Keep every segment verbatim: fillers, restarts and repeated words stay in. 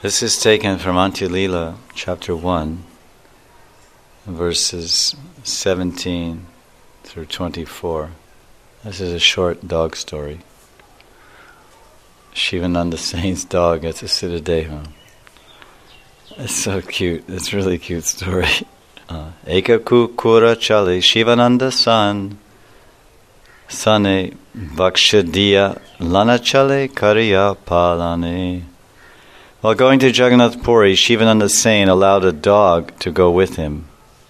This is taken from Antya-lila, chapter one, verses seventeen through twenty-four. This is a short dog story. Shivananda Saint's dog at the Siddhadeha. It's so cute. It's a really cute story. Uh, Eka kukura chale Shivananda san Sane Vakshadiya lana chale kariya palane. While going to Jagannath Puri, Shivananda Sain allowed a dog to go with him.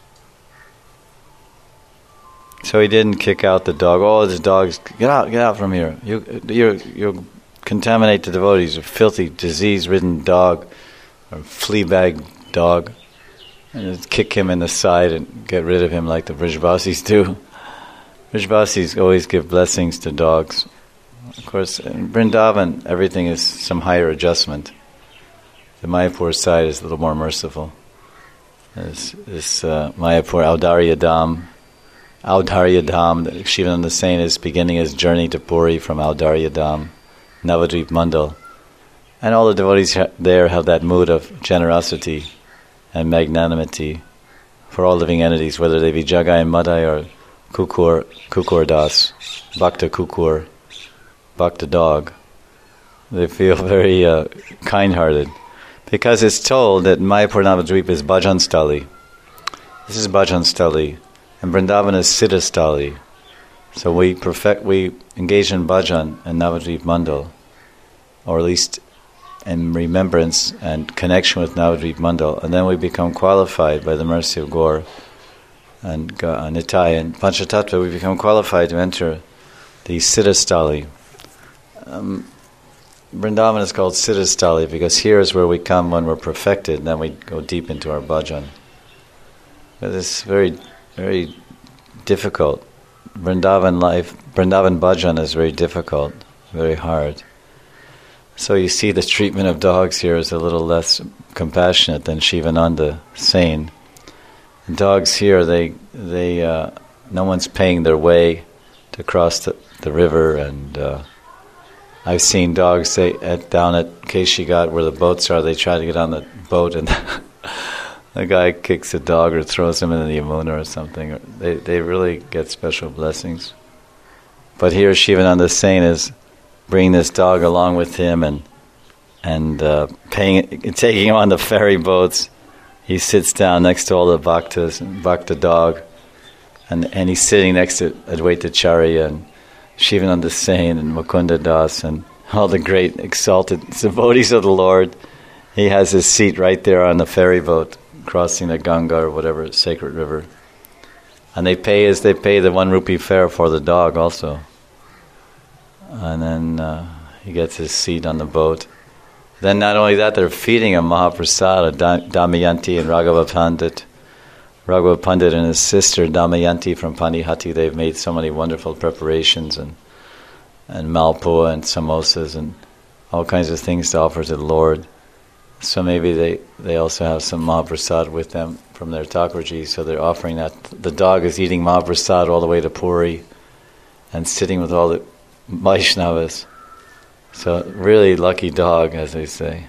So he didn't kick out the dog. Oh, this dog's, get out, get out from here. You, you, you'll contaminate the devotees. A filthy, disease-ridden dog, or flea-bag dog. And just kick him in the side and get rid of him like the Vrajavasis do. Vrajavasis always give blessings to dogs. Of course, in Vrindavan, everything is some higher adjustment. The Mayapur side is a little more merciful. This, this uh, Mayapur, Audarya Dham, Audarya Dham, Shivananda Sain is beginning his journey to Puri from Audarya Dham, Navadvip Mandal. And all the devotees ha- there have that mood of generosity and magnanimity for all living entities, whether they be Jagai and Madai or Kukur, Kukur Das, Bhakta Kukur, Bhakta Dog. They feel very uh, kind-hearted. Because it's told that Mayapur Navadvip is Bhajan Stali. This is Bhajan Stali. And Vrindavan is Siddha Stali. So we perfect, we engage in Bhajan and Navadvip Mandal, or at least in remembrance and connection with Navadvip Mandal, and then we become qualified by the mercy of Gaur and uh, Nitai and Panchatattva, we become qualified to enter the Siddha Stali. Um, Vrindavan is called Siddha Stali because here is where we come when we're perfected, and then we go deep into our bhajan. But it's very, very difficult. Vrindavan life, Vrindavan bhajan is very difficult, very hard. So you see the treatment of dogs here is a little less compassionate than Shivananda Sain. Dogs here, they, they, uh, no one's paying their way to cross the, the river, and uh, I've seen dogs say at, down at Keshigat where the boats are, they try to get on the boat and the guy kicks a dog or throws him in the Yamuna or something. They they really get special blessings. But here Shivananda Sain is bringing this dog along with him and and uh, paying, taking him on the ferry boats. He sits down next to all the bhaktas, bhakta dog, and, and he's sitting next to Advaita Charya and Shivananda Sain and Mukunda Das and all the great exalted devotees of the Lord. He has his seat right there on the ferry boat, crossing the Ganga or whatever sacred river. And they pay as they pay the one rupee fare for the dog also. And then uh, he gets his seat on the boat. Then not only that, they're feeding him Mahaprasad, Damayanti and Raghava Pandit. Raghava Pandit and his sister Damayanti from Panihati, they've made so many wonderful preparations and and malpua and samosas and all kinds of things to offer to the Lord. So maybe they, they also have some Mahaprasad with them from their Thakurji, so they're offering that. The dog is eating Mahaprasad all the way to Puri and sitting with all the Vaishnavas. So really lucky dog, as they say.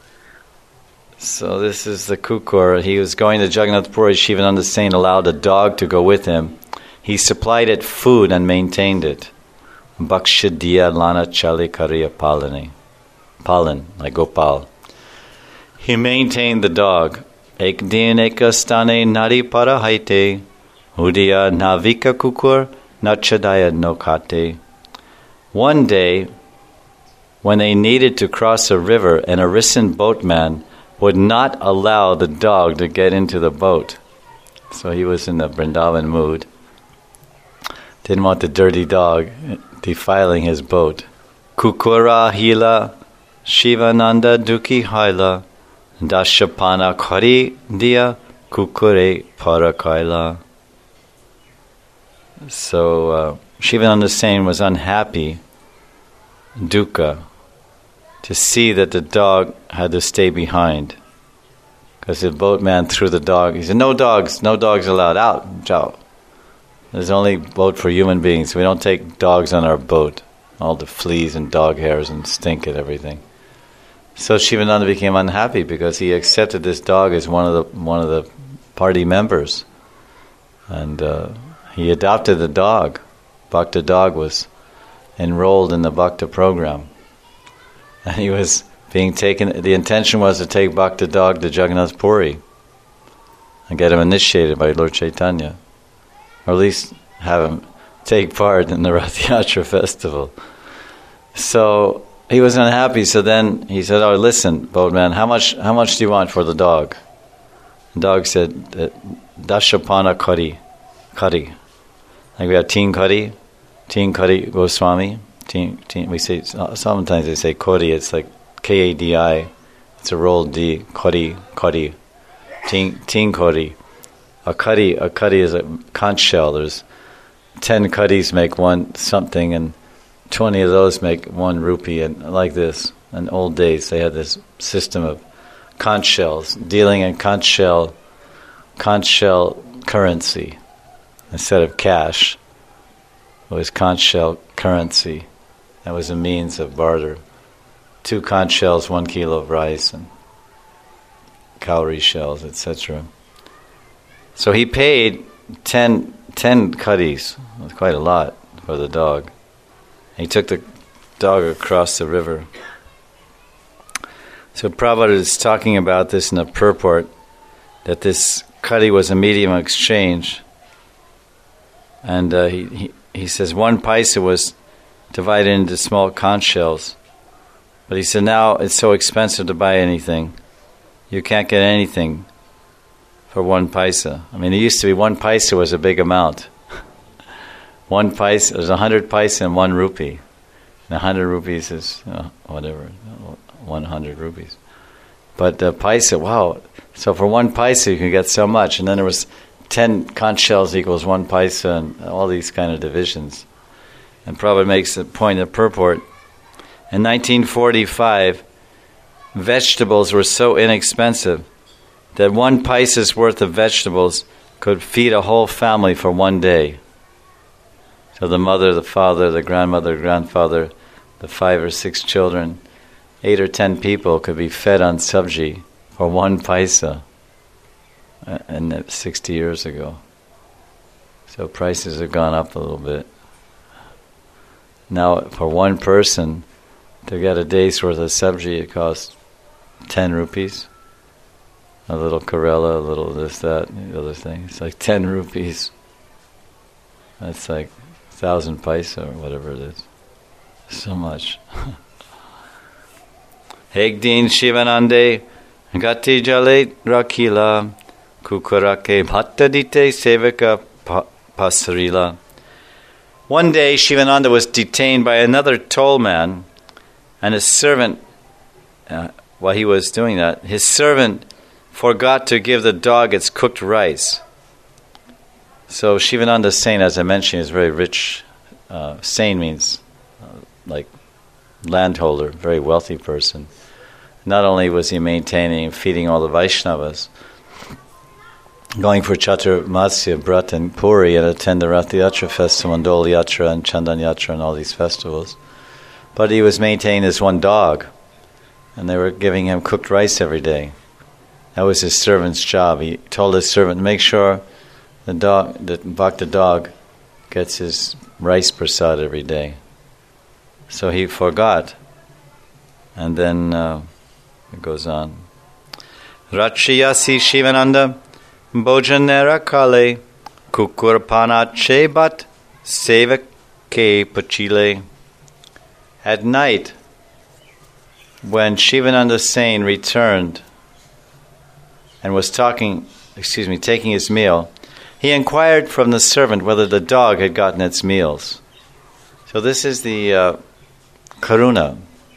So this is the Kukur. He was going to Jagannath Puri. Shivananda Sain allowed a dog to go with him. He supplied it food and maintained it. Bhakshadiya lana chale kariya palane. Palan, like Gopal. He maintained the dog. Ek din ekastane nari parahaite. Udiya navika kukur nachadaya nokate. One day, when they needed to cross a river, an arisen boatman would not allow the dog to get into the boat. So he was in the Vrindavan mood. Didn't want the dirty dog defiling his boat. Kukura hila Shivananda duki haila Dashapana kari dia kukure parakaila. So uh, Shivananda Sain was unhappy, dukkha, to see that the dog had to stay behind. Because the boatman threw the dog. He said, no dogs, no dogs allowed. Out, Jao. There's only boat for human beings. We don't take dogs on our boat. All the fleas and dog hairs and stink and everything. So Shivananda became unhappy because he accepted this dog as one of the one of the party members, and uh, he adopted the dog. Bhakta dog was enrolled in the Bhakta program, and he was being taken. The intention was to take Bhakta dog to Jagannath Puri and get him initiated by Lord Chaitanya, or at least have him take part in the Rath Yatra festival. So he was unhappy. So then he said, "Oh, listen, Boatman, how much how much do you want for the dog?" The dog said, "Dashapana kari, kari." Like we have teen kari, teen kari Goswami. Teen, teen, we say sometimes they say kari. It's like K A D I. It's a rolled D. Kari, kari. Teen, teen kari. A kari, a kari is a conch shell. There's ten karis make one something, and twenty of those make one rupee, and like this. In old days, they had this system of conch shells, dealing in conch shell, conch shell currency instead of cash. It was conch shell currency. That was a means of barter. Two conch shells, one kilo of rice, and cowrie shells, et cetera. So he paid ten, ten karis, quite a lot, for the dog. He took the dog across the river. So Prabhupada is talking about this in the purport, that this kari was a medium of exchange. And uh, he, he he says one paisa was divided into small conch shells. But he said now it's so expensive to buy anything. You can't get anything for one paisa. I mean, it used to be one paisa was a big amount. One paisa, there's a hundred paisa and one rupee. And a hundred rupees is, you know, whatever, one hundred rupees. But the paisa, wow. So for one paisa you can get so much. And then there was ten conch shells equals one paisa, and all these kind of divisions. And Prabhupada makes the point of purport. In nineteen forty-five, vegetables were so inexpensive that one paisa's worth of vegetables could feed a whole family for one day. So the mother, the father, the grandmother, grandfather, the five or six children, eight or ten people could be fed on sabji for one paisa, uh, and sixty years ago. So prices have gone up a little bit. Now, for one person to get a day's worth of sabji, it costs ten rupees. A little Karela, a little this, that, the other thing. It's like ten rupees. That's like a thousand paisa or whatever it is. So much. Hegdin Shivanande Gati Jale Rakila Kukurake Bhattadite Sevaka Pasarila. One day Shivananda was detained by another toll man, and his servant, uh, while he was doing that, his servant forgot to give the dog its cooked rice. So Shivananda Sain, as I mentioned, is very rich. Uh, Sain means uh, like landholder, very wealthy person. Not only was he maintaining and feeding all the Vaishnavas, going for Chaturmasya, Brat and Puri, and attend the Rath Yatra festival, and Dol Yatra and Chandan Yatra and all these festivals, but he was maintaining this one dog, and they were giving him cooked rice every day. That was his servant's job. He told his servant to make sure the dog, the Bhakta dog, gets his rice prasad every day. So he forgot, and then uh, it goes on. Rachiyasi Shivananda Bojanera Kale Kukurpanache Bat Sevake Pachile. At night, when Shivananda Sain returned and was talking, excuse me, taking his meal, he inquired from the servant whether the dog had gotten its meals. So this is the uh, karuna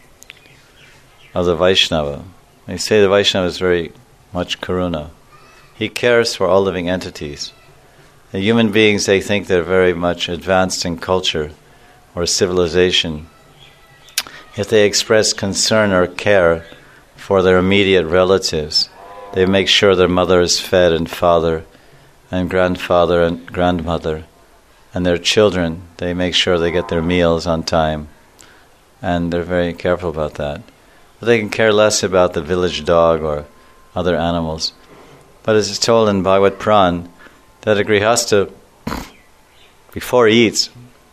of the Vaishnava. They say the Vaishnava is very much karuna. He cares for all living entities. The human beings, they think they're very much advanced in culture or civilization. If they express concern or care for their immediate relatives, they make sure their mother is fed, and father and grandfather and grandmother, and their children, they make sure they get their meals on time, and they're very careful about that. But they can care less about the village dog or other animals. But as is told in Bhagavad Puran, that a grihastha, before he eats,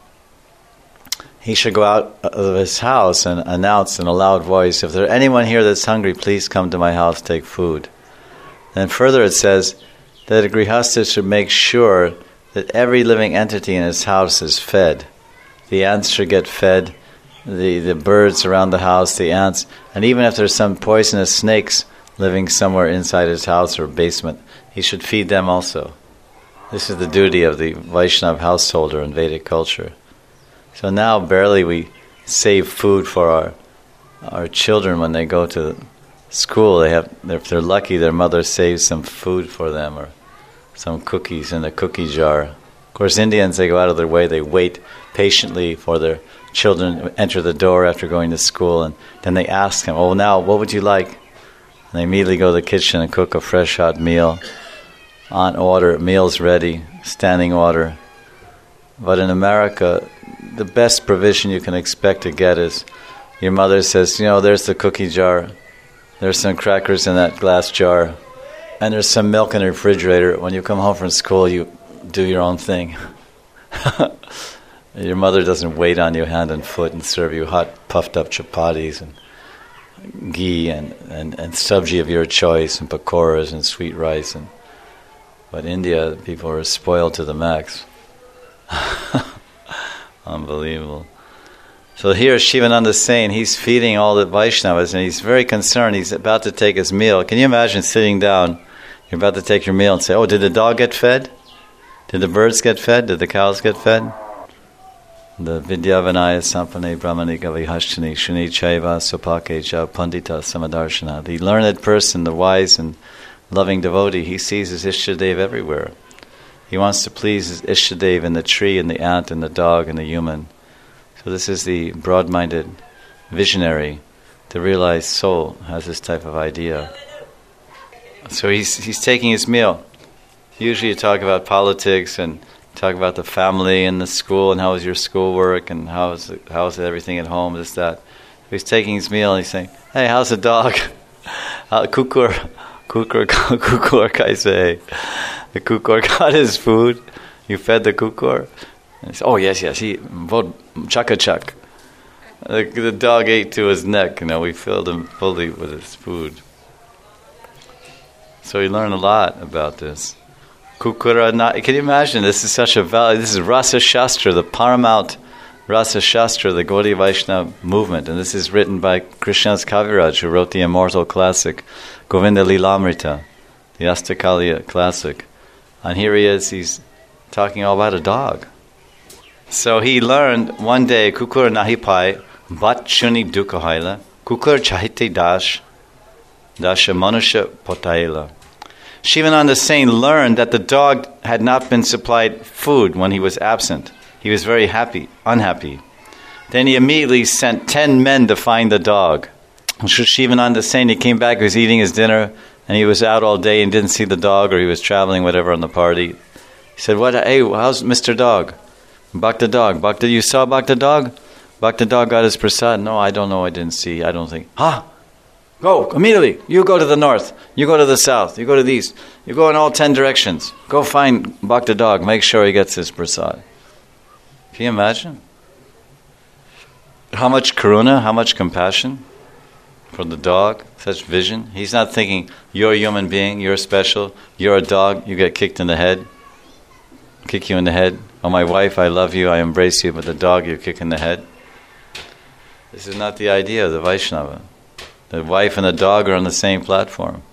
he should go out of his house and announce in a loud voice, if there's anyone here that's hungry, please come to my house, take food. Then further it says that a grihastha should make sure that every living entity in his house is fed. The ants should get fed, the, the birds around the house, the ants, and even if there's some poisonous snakes living somewhere inside his house or basement, he should feed them also. This is the duty of the Vaishnava householder in Vedic culture. So now barely we save food for our our children when they go to school. They have, if they're lucky, their mother saves some food for them or some cookies in the cookie jar. Of course, Indians, they go out of their way. They wait patiently for their children to enter the door after going to school, and then they ask them, "Oh, now what would you like?" And they immediately go to the kitchen and cook a fresh hot meal on order. Meals ready, standing order. But in America, the best provision you can expect to get is your mother says, you know, there's the cookie jar, there's some crackers in that glass jar, and there's some milk in the refrigerator. When you come home from school, you do your own thing. Your mother doesn't wait on you hand and foot and serve you hot, puffed up chapatis and ghee and, and, and sabji of your choice and pakoras and sweet rice. And but India, people are spoiled to the max. Unbelievable. So here Shivananda is saying he's feeding all the Vaishnavas and he's very concerned. He's about to take his meal. Can you imagine sitting down, you're about to take your meal and say, oh, did the dog get fed? Did the birds get fed? Did the cows get fed? The Vidyavanaya Sampane Brahmani Gavihashini Shuni Chaiva Sopakeja Pandita Samadarshana. The learned person, the wise and loving devotee, he sees his Ishtadev everywhere. He wants to please his Ishtadev in the tree and the ant and the dog and the human. So this is the broad-minded visionary. The realized soul has this type of idea. So he's he's taking his meal. Usually you talk about politics and talk about the family and the school and how is your schoolwork and how is it, how is everything at home, this, that. So he's taking his meal and he's saying, hey, how's the dog? Kukur, kukur, kukur, kaise. The kukur got his food. You fed the kukur? And he said, oh, yes, yes, he, chaka chak. The, the dog ate to his neck. You know, we filled him fully with his food. So he learned a lot about this. Kukura, not, can you imagine? This is such a value. This is Rasa Shastra, the paramount Rasa Shastra, the Gaudiya Vaishnava movement. And this is written by Krishnadas Kaviraj, who wrote the immortal classic, Govinda Lilamrita, the Astakaliya classic. And here he is, he's talking all about a dog. So he learned one day, Kukur nahi pai, bat shuni dukahaila, Kukur chahite dash, dasha manusha potaila. Shivananda Sain learned that the dog had not been supplied food when he was absent. He was very happy, unhappy. Then he immediately sent ten men to find the dog. Shivananda Sain, he came back, he was eating his dinner, and he was out all day and didn't see the dog, or he was traveling, whatever, on the party. He said, "What? Hey, how's Mister Dog? Bhakta Dog. Bhakta, you saw Bhakta Dog? Bhakta Dog got his prasad." "No, I don't know, I didn't see, I don't think." "Huh? Go, immediately. You go to the north. You go to the south. You go to the east. You go in all ten directions. Go find Bhakta Dog. Make sure he gets his prasad." Can you imagine? How much karuna, how much compassion for the dog, such vision. He's not thinking, you're a human being, you're special, you're a dog, you get kicked in the head. Kick you in the head. "Oh, my wife, I love you, I embrace you," but the dog you kick in the head. This is not the idea of the Vaishnava. The wife and the dog are on the same platform.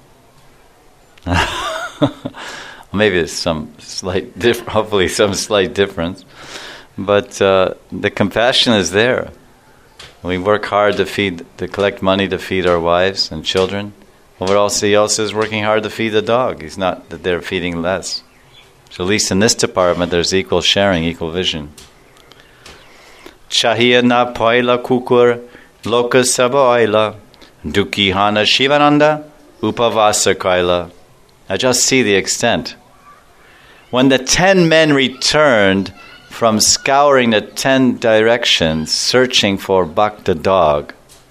Maybe there's some slight, diff- hopefully some slight difference. But uh, the compassion is there. We work hard to feed, to collect money to feed our wives and children. But also, he also is working hard to feed the dog. He's not that they're feeding less. So at least in this department, there's equal sharing, equal vision. Chahiya na paila kukur loka sabaila duki hana Shivananda upavasa kaila. Now just see the extent. When the ten men returned from scouring the ten directions, searching for Bhakta Dog,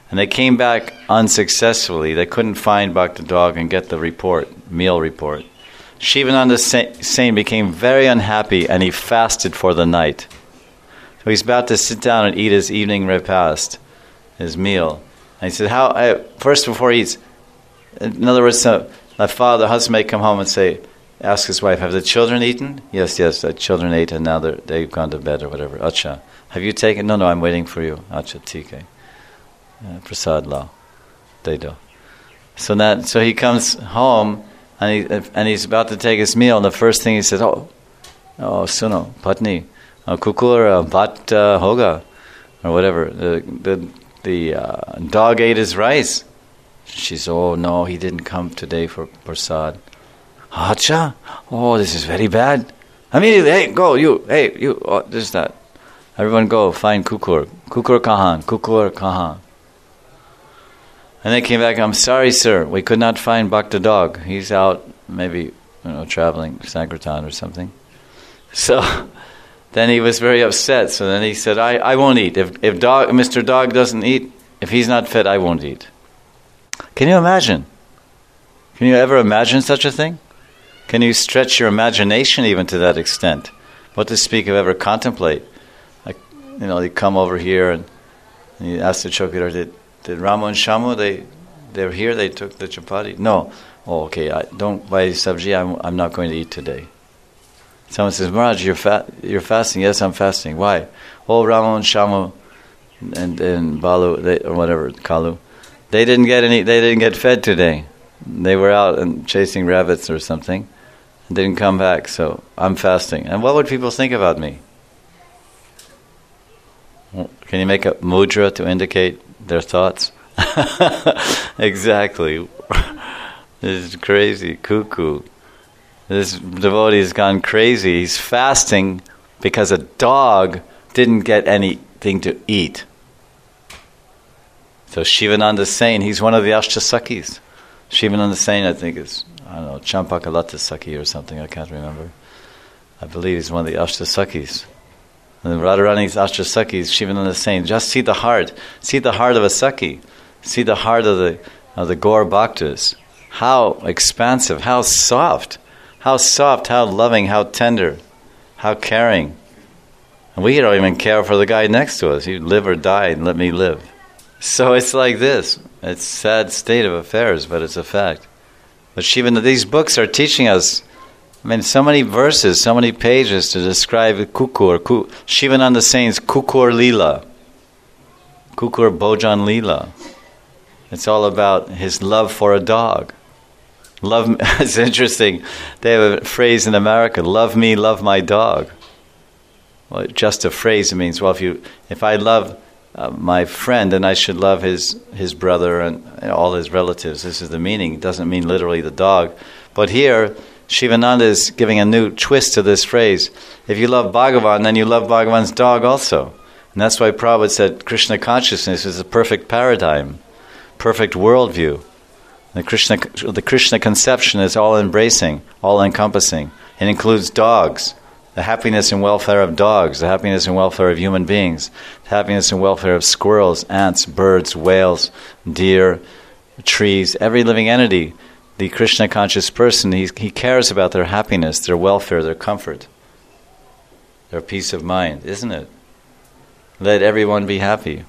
And they came back unsuccessfully. They couldn't find Bhakta dog and get the report, meal report. Shivananda Sain became very unhappy and he fasted for the night. So he's about to sit down and eat his evening repast, his meal. And he said, "How? I, first before he eats," in other words, so my father, the husband may come home and say, ask his wife, "Have the children eaten?" "Yes, yes, the children ate and now they're, they've gone to bed," or whatever. "Acha. Have you taken?" "No, no, I'm waiting for you." "Acha, T K. Uh, Prasad lao. They do." So that, so he comes home and he and he's about to take his meal, and the first thing he says, "Oh, oh, suno, patni, uh, kukur uh, bhat uh, hoga," or whatever. The the the uh, dog ate his rice. She says, "Oh no, he didn't come today for prasad." "Acha, oh, this is very bad." Immediately, "Hey, go, you, hey, you, oh, this, that. Everyone go, find Kukur. Kukur kahan, Kukur kahan." And they came back, "I'm sorry, sir, we could not find Bhakta dog. He's out, maybe, you know, traveling, Sankirtan or something." So then he was very upset. So then he said, I, I won't eat. If if dog, Mister Dog doesn't eat, if he's not fed, I won't eat." Can you imagine? Can you ever imagine such a thing? Can you stretch your imagination even to that extent? What to speak of ever contemplate? Like, you know, they come over here and, and you ask the chowkidar, did, did Ramu and Shamu, they, they were here, they took the chapati? "No." "Oh, okay, I don't buy sabji, I'm, I'm not going to eat today." Someone says, "Maharaj, you're, fa- you're fasting." "Yes, I'm fasting." "Why?" "Oh, Ramu and Shamu and, and Balu, they, or whatever, Kalu, they didn't get any, they didn't get fed today. They were out and chasing rabbits or something. Didn't come back, so I'm fasting." And what would people think about me? Can you make a mudra to indicate their thoughts? Exactly. This is crazy, cuckoo. This devotee has gone crazy. He's fasting because a dog didn't get anything to eat. So Shivananda Sain, he's one of the Ashtasakis. Shivananda Sain, I think, is, I don't know, Champakalata Saki or something, I can't remember. I believe he's one of the Ashtasakis. And Radharani's Ashtasakis, Shivananda Sain. Just see the heart. See the heart of a Saki. See the heart of the of the Gaur Bhaktas. How expansive, how soft. How soft, how loving, how tender, how caring. And we don't even care for the guy next to us. You live or die and let me live. So it's like this. It's a sad state of affairs, but it's a fact. But Shivananda, these books are teaching us, I mean, so many verses, so many pages to describe Kukur. Ku, Shivananda Sain's Kukur Leela. Kukur Bhojan Leela. It's all about his love for a dog. Love. It's interesting. They have a phrase in America, "Love me, love my dog." Well, just a phrase. It means, well, if you, if I love Uh, my friend, and I should love his his brother and you know, all his relatives. This is the meaning. It doesn't mean literally the dog. But here, Shivananda is giving a new twist to this phrase. If you love Bhagavan, then you love Bhagavan's dog also. And that's why Prabhupada said Krishna consciousness is a perfect paradigm, perfect worldview. The Krishna, the Krishna conception is all-embracing, all-encompassing. It includes dogs. The happiness and welfare of dogs, the happiness and welfare of human beings, the happiness and welfare of squirrels, ants, birds, whales, deer, trees, every living entity. The Krishna conscious person, he, he cares about their happiness, their welfare, their comfort, their peace of mind, isn't it? Let everyone be happy.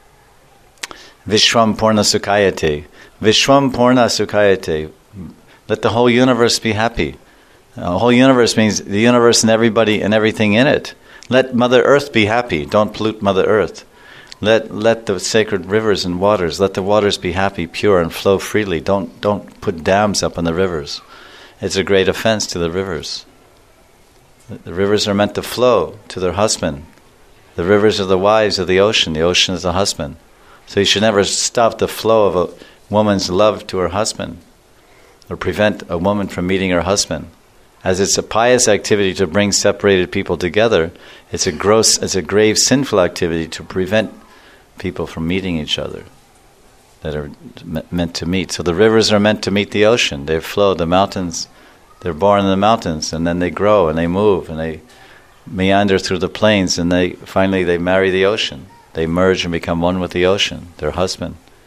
Vishwam Purna Sukhayate. Vishwam Purna Sukhayate. Let the whole universe be happy. The whole universe means the universe and everybody and everything in it. Let Mother Earth be happy. Don't pollute Mother Earth. Let let the sacred rivers and waters, let the waters be happy, pure, and flow freely. Don't don't put dams up on the rivers. It's a great offense to the rivers. The rivers are meant to flow to their husband. The rivers are the wives of the ocean. The ocean is the husband. So you should never stop the flow of a woman's love to her husband or prevent a woman from meeting her husband. As it's a pious activity to bring separated people together, it's a gross, it's a grave sinful activity to prevent people from meeting each other that are me- meant to meet. So the rivers are meant to meet the ocean. They flow. The mountains, they're born in the mountains, and then they grow and they move and they meander through the plains, and they finally they marry the ocean. They merge and become one with the ocean, their husband.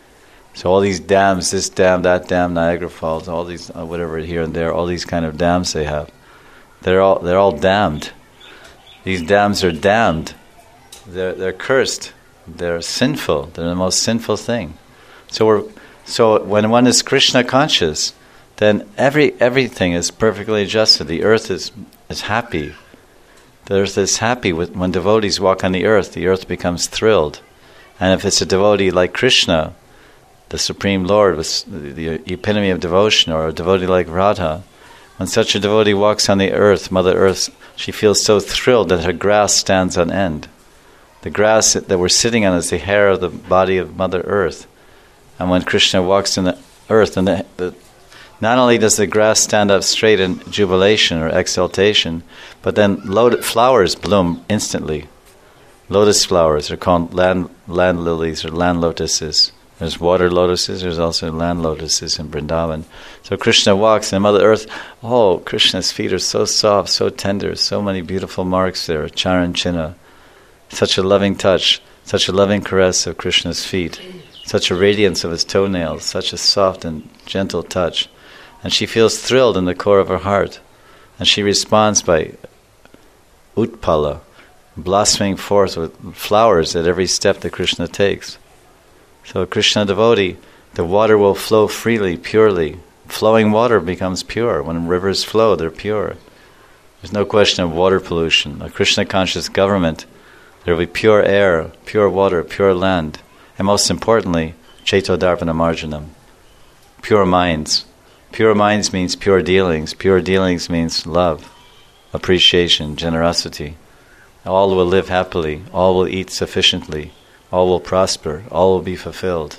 So all these dams, this dam, that dam, Niagara Falls, all these, uh, whatever, here and there, all these kind of dams they have, they're all they're all damned. These dams are damned. They're they're cursed. They're sinful. They're the most sinful thing. So we're so when one is Krishna conscious, then every everything is perfectly adjusted. The earth is is happy. The earth is happy with, when devotees walk on the earth. The earth becomes thrilled, and if it's a devotee like Krishna, the Supreme Lord, was the epitome of devotion, or a devotee like Radha, when such a devotee walks on the earth, Mother Earth, she feels so thrilled that her grass stands on end. The grass that we're sitting on is the hair of the body of Mother Earth. And when Krishna walks in the earth, and the, the, not only does the grass stand up straight in jubilation or exaltation, but then lotus flowers bloom instantly. Lotus flowers are called land, land lilies or land lotuses. There's water lotuses, there's also land lotuses in Vrindavan. So Krishna walks and Mother Earth, oh, Krishna's feet are so soft, so tender, so many beautiful marks there, charan chinna. Such a loving touch, such a loving caress of Krishna's feet, such a radiance of his toenails, such a soft and gentle touch. And she feels thrilled in the core of her heart. And she responds by utpala, blossoming forth with flowers at every step that Krishna takes. So a Krishna devotee, the water will flow freely, purely. Flowing water becomes pure. When rivers flow, they're pure. There's no question of water pollution. A Krishna conscious government, there will be pure air, pure water, pure land. And most importantly, Chaitodarpana Marjanam, pure minds. Pure minds means pure dealings. Pure dealings means love, appreciation, generosity. All will live happily. All will eat sufficiently. All will prosper, all will be fulfilled.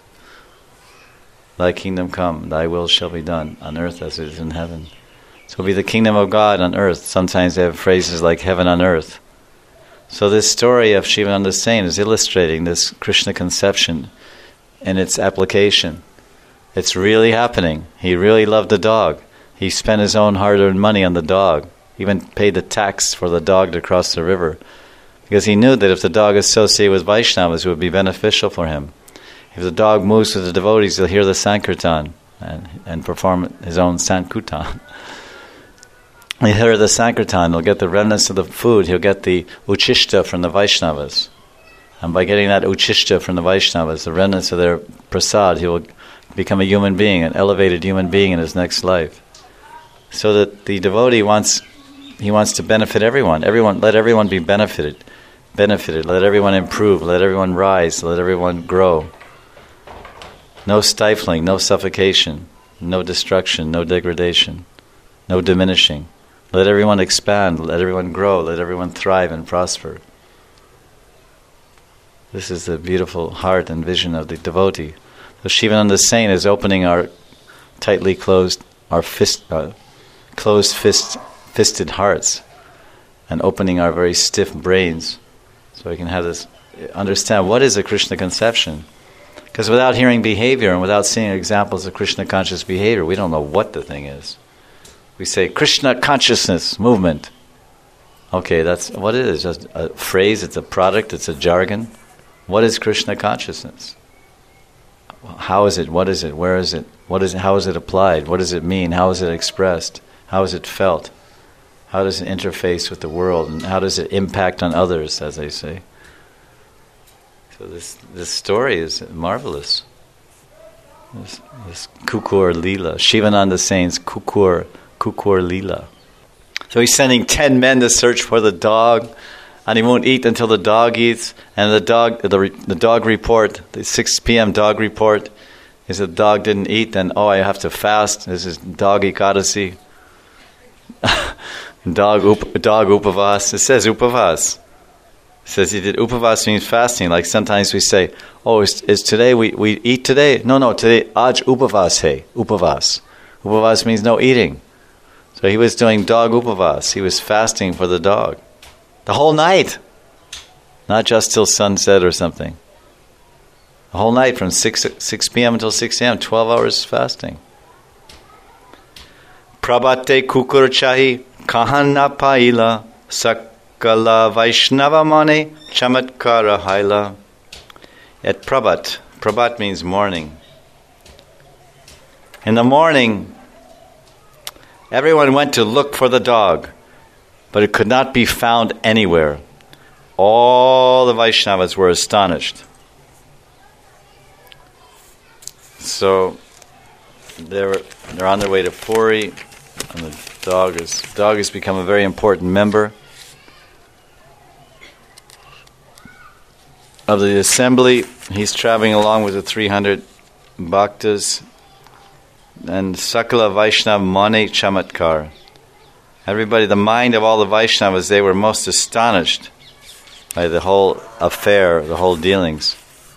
Thy kingdom come, thy will shall be done, on earth as it is in heaven. So it will be the kingdom of God on earth. Sometimes they have phrases like heaven on earth. So this story of Shivananda Sain is illustrating this Krishna conception and its application. It's really happening. He really loved the dog. He spent his own hard-earned money on the dog. Even paid the tax for the dog to cross the river. Because he knew that if the dog associated with Vaishnavas, it would be beneficial for him. If the dog moves with the devotees, he'll hear the Sankirtan and, and perform his own Sankirtan. He'll hear the Sankirtan, he'll get the remnants of the food, he'll get the Uchishta from the Vaishnavas. And by getting that Uchishta from the Vaishnavas, the remnants of their prasad, he will become a human being, an elevated human being in his next life. So that the devotee wants, he wants to benefit everyone. Everyone, let everyone be benefited. benefited. Let everyone improve. Let everyone rise. Let everyone grow. No stifling, no suffocation, no destruction, no degradation, no diminishing. Let everyone expand. Let everyone grow. Let everyone thrive and prosper. This is the beautiful heart and vision of the devotee. So Shivananda Sain is opening our tightly closed, our fist, uh, closed fist, fisted hearts, and opening our very stiff brains. So we can have this, understand what is a Krishna conception. Because without hearing behavior and without seeing examples of Krishna conscious behavior, we don't know what the thing is. We say Krishna consciousness movement. Okay, that's what it is. Just a phrase, it's a product, it's a jargon. What is Krishna consciousness? How is it? What is it? Where is it? What is it? How is it applied? What does it mean? How is it expressed? How is it felt? How does it interface with the world, and how does it impact on others, as they say? So this this story is marvelous. This, this Kukur Leela, Shivananda Sain's Kukur Kukur Leela. So he's sending ten men to search for the dog, and he won't eat until the dog eats. And the dog, the the dog report, the six p.m. dog report, is that the dog didn't eat. Then oh, I have to fast. This is dog ekadasi. Dog up, dog upavas. It says upavas. It says he did upavas means fasting. Like sometimes we say, oh, is, is today we, we eat today? No, no, today aj upavas hai. Upavas. Upavas means no eating. So he was doing dog upavas. He was fasting for the dog. The whole night. Not just till sunset or something. The whole night from six p.m. until six a.m. twelve hours fasting. Prabhate kukur chahi kahan na paila sakala vaishnava mane chamatkara haila. At Prabhat, Prabhat means morning. In the morning, everyone went to look for the dog, but it could not be found anywhere. All the Vaishnavas were astonished. So they're they're on their way to Puri, and the dog is dog has become a very important member of the assembly. He's traveling along with the three hundred bhaktas and Sakala Vaishnav Mane Chamatkar. Everybody, the mind of all the Vaishnavas, they were most astonished by the whole affair, the whole dealings.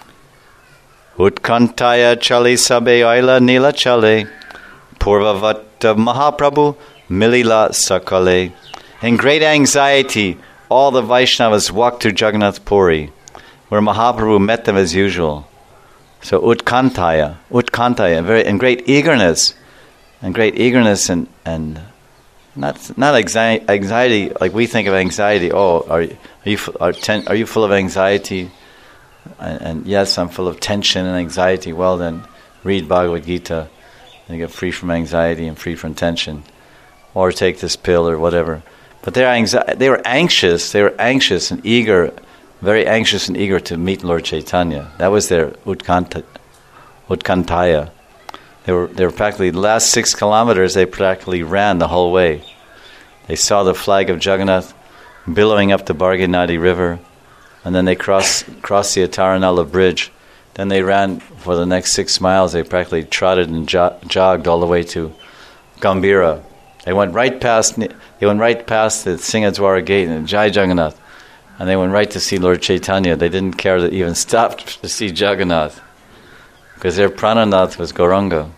Utkantaya chale sabe aila nila chale purvavat Mahaprabhu milila sakale. In great anxiety, all the Vaishnavas walked to Jagannath Puri, where Mahaprabhu met them as usual. So utkantaya, utkantaya, very in great eagerness, and great eagerness, and and not not anxiety, anxiety like we think of anxiety. Oh, are you are you are, ten, are you full of anxiety? And, and yes, I'm full of tension and anxiety. Well then, read Bhagavad Gita and you get free from anxiety and free from tension, or take this pill or whatever. But they're anxi- they were anxious. They were anxious and eager. Very anxious and eager to meet Lord Chaitanya. That was their utkanta, utkantaya. They were they were practically the last six kilometers. They practically ran the whole way. They saw the flag of Jagannath billowing up the Barganadi River, and then they crossed crossed the Ataranala Bridge. Then they ran for the next six miles. They practically trotted and jo- jogged all the way to Gambhira. They went right past. They went right past the Singhadwara gate and Jai Jagannath. And they went right to see Lord Chaitanya. They didn't care to even stop to see Jagannath, because their prananath was Gauranga.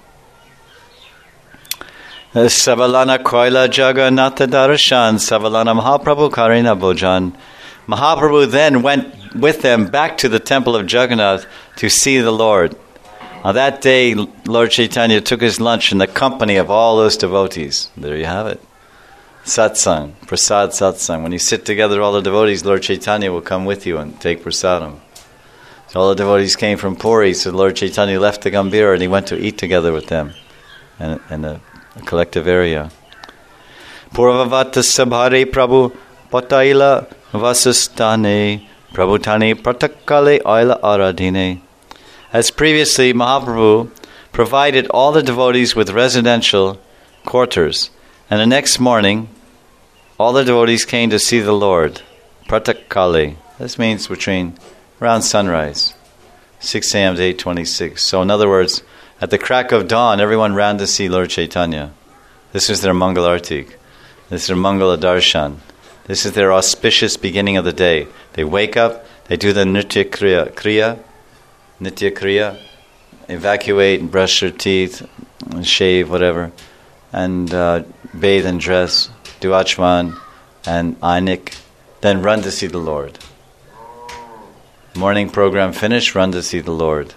Savalana Koila Jagannatha Darshan, Savalana Mahaprabhu Karina Bhojan. Mahaprabhu then went with them back to the temple of Jagannath to see the Lord. On that day, Lord Chaitanya took his lunch in the company of all those devotees. There you have it. Satsang, prasad satsang. When you sit together, all the devotees, Lord Chaitanya will come with you and take prasadam. So all the devotees came from Puri, so Lord Chaitanya left the Gambhira and he went to eat together with them in, in a, a collective area. Purvavata sabhare prabhu pataila vasastane prabhutane pratakale aila aradhine. As previously, Mahaprabhu provided all the devotees with residential quarters, and the next morning, all the devotees came to see the Lord. Pratak-kale. This means between around sunrise, six a.m. to eight twenty-six. So in other words, at the crack of dawn, everyone ran to see Lord Chaitanya. This is their Mangalartik. This is their Mangala Darshan. This is their auspicious beginning of the day. They wake up, they do the Nitya Kriya, kriya, Nitya Kriya, evacuate and brush their teeth, and shave, whatever, and uh, bathe and dress, do Achman and Ainik, then run to see the Lord. Morning program finished, run to see the Lord.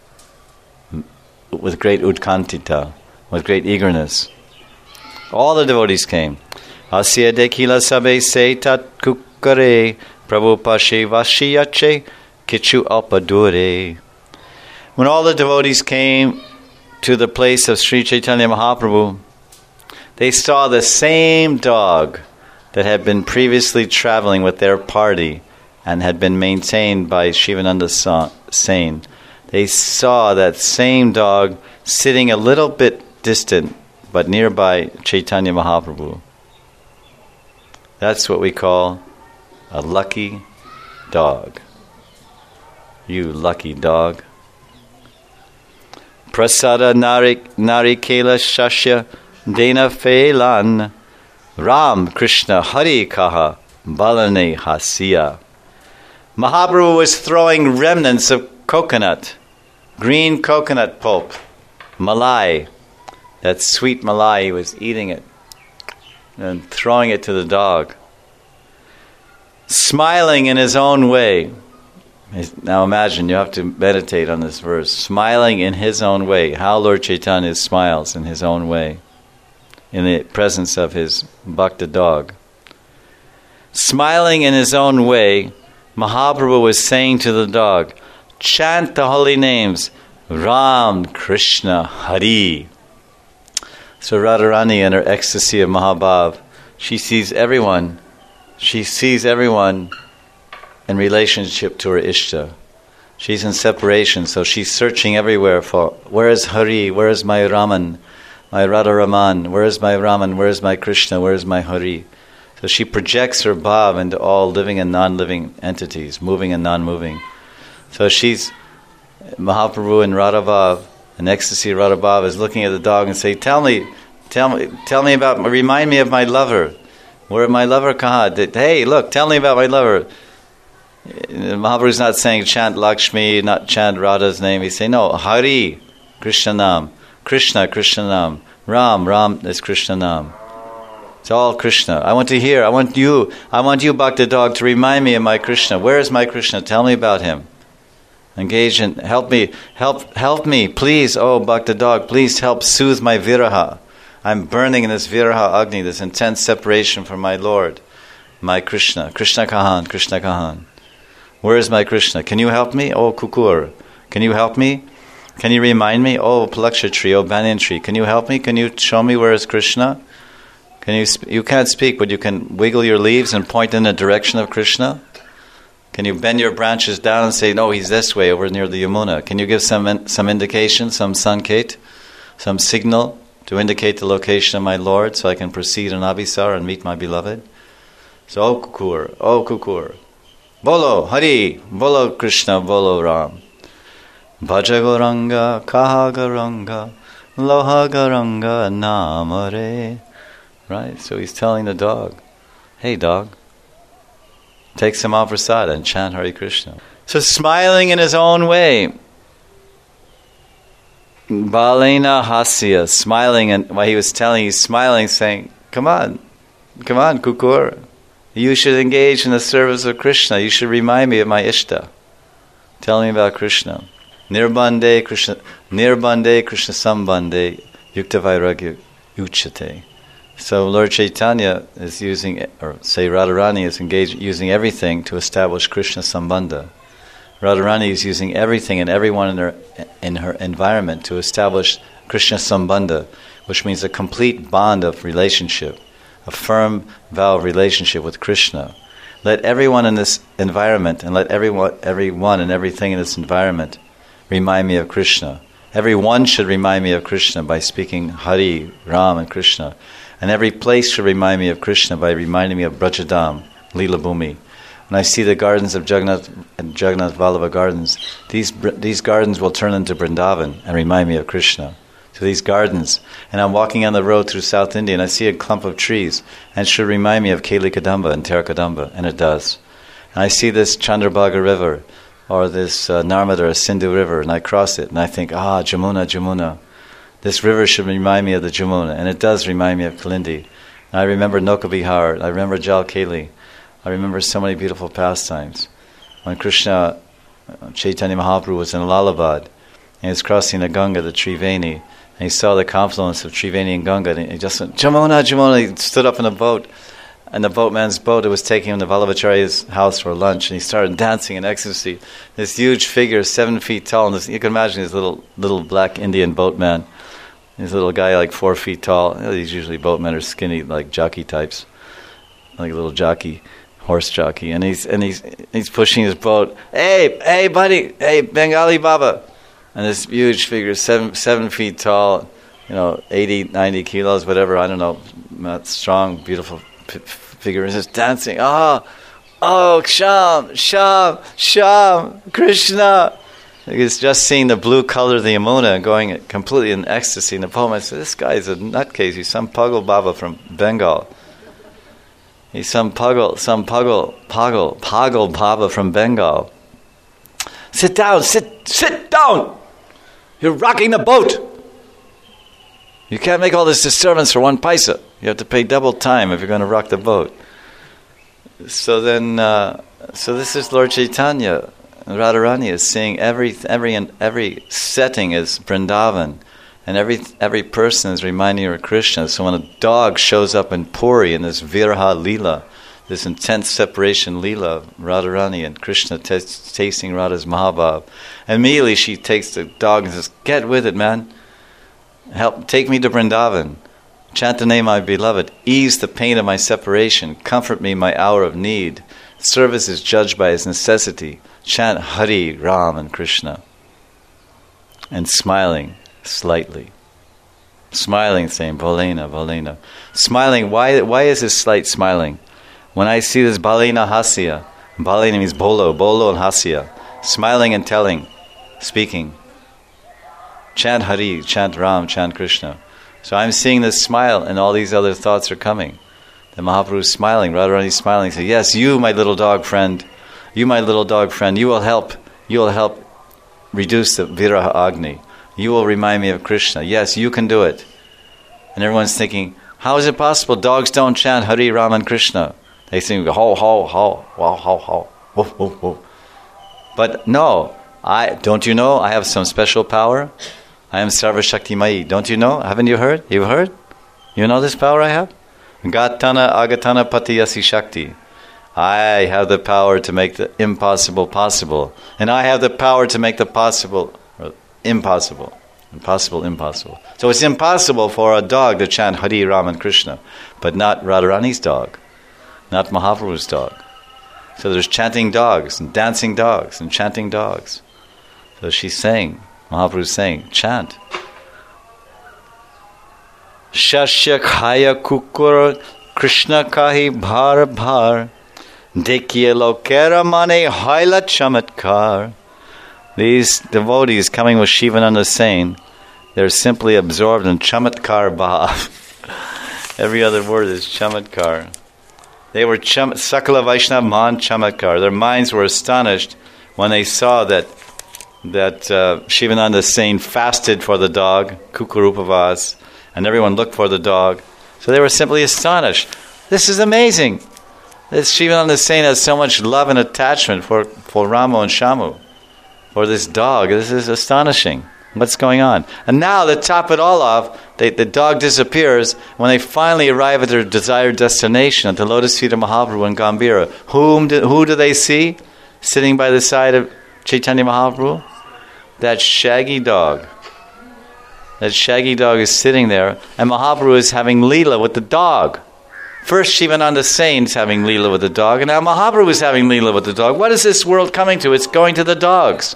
With great utkantita, with great eagerness. All the devotees came. Asya dekila sabe se tat kukare prabhu pashe vashiyache kichu alpadure. When all the devotees came to the place of Sri Chaitanya Mahaprabhu, they saw the same dog that had been previously traveling with their party and had been maintained by Shivananda Sain. They saw that same dog sitting a little bit distant, but nearby Chaitanya Mahaprabhu. That's what we call a lucky dog. You lucky dog. Prasada Narik Narikela Shashya Dena Phelan Ram Krishna Hari Kaha Balane Hasya. Mahaprabhu was throwing remnants of coconut, green coconut pulp, malai, that sweet malai. He was eating it and throwing it to the dog, smiling in his own way. Now imagine, you have to meditate on this verse. Smiling in his own way. How Lord Chaitanya smiles in his own way in the presence of his bhakta dog. Smiling in his own way, Mahaprabhu was saying to the dog, chant the holy names, Ram, Krishna, Hari. So Radharani, in her ecstasy of Mahabhav, she sees everyone, she sees everyone in relationship to her Ishta. She's in separation, so she's searching everywhere for, where is Hari, where is my Raman, my Radha Raman, where is my Raman, where is my Krishna, where is my Hari? So she projects her bhav into all living and non-living entities, moving and non-moving. So she's, Mahaprabhu in Radha Bhav, in ecstasy of Radha Bhav, is looking at the dog and say, tell me, tell me, tell me about, remind me of my lover. Where my lover kaha? Hey, look, tell me about my lover. Mahaprabhu's not saying chant Lakshmi, not chant Radha's name. He's saying, no, Hari, Krishna Nam. Krishna, Krishna Nam. Ram, Ram is Krishna Nam. It's all Krishna. I want to hear, I want you, I want you, Bhakta Dog, to remind me of my Krishna. Where is my Krishna? Tell me about him. Engage in, help me, help help me, please, oh Bhakta Dog, please help soothe my viraha. I'm burning in this viraha agni, this intense separation from my Lord, my Krishna. Krishna Kahan, Krishna Kahan. Where is my Krishna? Can you help me? Oh Kukur, can you help me? Can you remind me? Oh Palaksha tree, oh Banyan tree, can you help me? Can you show me where is Krishna? Can you, sp- you can't speak, but you can wiggle your leaves and point in the direction of Krishna? Can you bend your branches down and say, no, he's this way over near the Yamuna? Can you give some in, some indication, some sanket, some signal to indicate the location of my Lord so I can proceed in Abhisar and meet my beloved? So, oh Kukur, oh Kukur, Bolo, Hari, Bolo Krishna, Bolo Ram. Bhaja Goranga, Kaha Goranga, Loha Goranga, Namare. Right? So he's telling the dog, hey dog, take some prasad and chant Hare Krishna. So smiling in his own way. Balena Hasya, smiling, and while he was telling, he's smiling, saying, come on, come on, Kukur. You should engage in the service of Krishna. You should remind me of my Ishta. Tell me about Krishna. Nirbande Krishna, Nirbande Krishna Sambande, Yukta Vairagya Uchate. So Lord Chaitanya is using, or say Radharani is engaged, using everything to establish Krishna Sambandha. Radharani is using everything and everyone in her in her environment to establish Krishna Sambandha, which means a complete bond of relationship, a firm vow of relationship with Krishna. Let everyone in this environment, and let everyone, everyone and everything in this environment remind me of Krishna. Everyone should remind me of Krishna by speaking Hari, Ram and Krishna. And every place should remind me of Krishna by reminding me of Brajadam, Leela Bhumi. When I see the gardens of Jagannath and Jagannath Vallabha gardens, these these gardens will turn into Vrindavan and remind me of Krishna. So these gardens, and I'm walking on the road through South India and I see a clump of trees, and it should remind me of Keli Kadamba and Tera Kadamba, and it does. And I see this Chandrabhaga river, or this uh, Narmada or Sindhu river, and I cross it, and I think, ah, Jamuna, Jamuna. This river should remind me of the Jamuna, and it does remind me of Kalindi. And I remember Nokabihar, I remember Jal Keli, I remember so many beautiful pastimes. When Krishna, Chaitanya Mahaprabhu was in Lalabad, and he was crossing the Ganga, the Triveni, and he saw the confluence of Triveni and Ganga, and he just went, Jamuna, Jamuna, he stood up in a boat, and the boatman's boat, it was taking him to Vallabhacharya's house for lunch, and he started dancing in ecstasy. This huge figure, seven feet tall, and this, you can imagine this little little black Indian boatman. This little guy, like four feet tall. These usually boatmen are skinny, like jockey types, like a little jockey, horse jockey. And he's and he's he's pushing his boat. Hey, hey, buddy, hey, Bengali Baba. And this huge figure, seven seven feet tall, you know, eighty, ninety kilos, whatever. I don't know, not strong, beautiful p- figure. Is just dancing. Oh, oh, Sham, Sham, Sham, Krishna. It's just seeing the blue color of the Yamuna and going completely in ecstasy in the poem. I said, this guy is a nutcase. He's some Pagal Baba from Bengal. He's some Pagal, some Pagal, Pagal, Pagal Baba from Bengal. Sit down, sit, sit down! You're rocking the boat! You can't make all this disturbance for one paisa. You have to pay double time if you're going to rock the boat. So then, uh, so this is Lord Chaitanya. Radharani is seeing every every every setting is Vrindavan, and every every person is reminding her of Krishna. So when a dog shows up in Puri in this Viraha Leela, this intense separation Leela, Radharani and Krishna t- tasting Radha's Mahabhav, immediately she takes the dog and says, "Get with it, man. Help take me to Vrindavan. Chant the name of my beloved. Ease the pain of my separation. Comfort me in my hour of need. Service is judged by its necessity. Chant Hari, Ram and Krishna. And smiling slightly. Smiling, saying, Bolena, Bolena. Smiling, why why is this slight smiling? When I see this Balena Hasya, Balena means bolo, bolo and Hasya. Smiling and telling, speaking. Chant Hari, chant Ram, chant Krishna. So I'm seeing this smile and all these other thoughts are coming. The Mahaprabhu is smiling, Radharani is smiling. Say, yes, you, my little dog friend, you, my little dog friend, you will help, you will help reduce the Viraha Agni. You will remind me of Krishna. Yes, you can do it. And everyone's thinking, how is it possible? Dogs don't chant Hari, Ram and Krishna. They sing, ho, ho, ho, ho, ho, ho, ho, ho, ho. But no, I don't you know I have some special power? I am Sarva Shakti Mai. Don't you know? Haven't you heard? You've heard? You know this power I have? Gatana Agatana Patiyasi Shakti. I have the power to make the impossible possible. And I have the power to make the possible impossible. Impossible, impossible. So it's impossible for a dog to chant Hari, Ram and Krishna, but not Radharani's dog, not Mahaprabhu's dog. So there's chanting dogs and dancing dogs and chanting dogs. So she's saying, Mahaprabhu's saying, chant. Shashya khaya kukur Krishna kahi bhar bhar dekhiye lokera mane haila chamatkar. These devotees coming with Shivananda saying, they're simply absorbed in chamatkar bhav. Every other word is chamatkar. They were cham- Sakala Vaishnava Man chamatkar. Their minds were astonished when they saw that that uh, Shivananda Sain fasted for the dog, Kukurupavas, and everyone looked for the dog. So they were simply astonished. This is amazing. This Shivananda Sain has so much love and attachment for, for Rama and Shamu, for this dog. This is astonishing. What's going on? And now, to top it all off, they, the dog disappears. When they finally arrive at their desired destination, at the lotus feet of Mahaprabhu and Gambhira, whom do, who do they see sitting by the side of Chaitanya Mahaprabhu? That shaggy dog. That shaggy dog is sitting there, and Mahaprabhu is having Leela with the dog. First Shivananda Sain is having Leela with the dog, and now Mahaprabhu is having Leela with the dog. What is this world coming to? It's going to the dogs.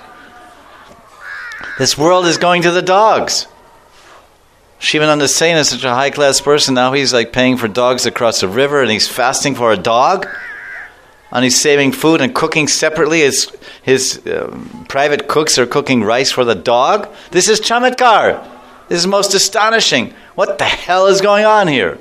This world is going to the dogs. Shivananda Sain is such a high-class person, now he's like paying for dogs across the river, and he's fasting for a dog, and he's saving food and cooking separately. His, his uh, private cooks are cooking rice for the dog. This is chamatkar. This is most astonishing. What the hell is going on here?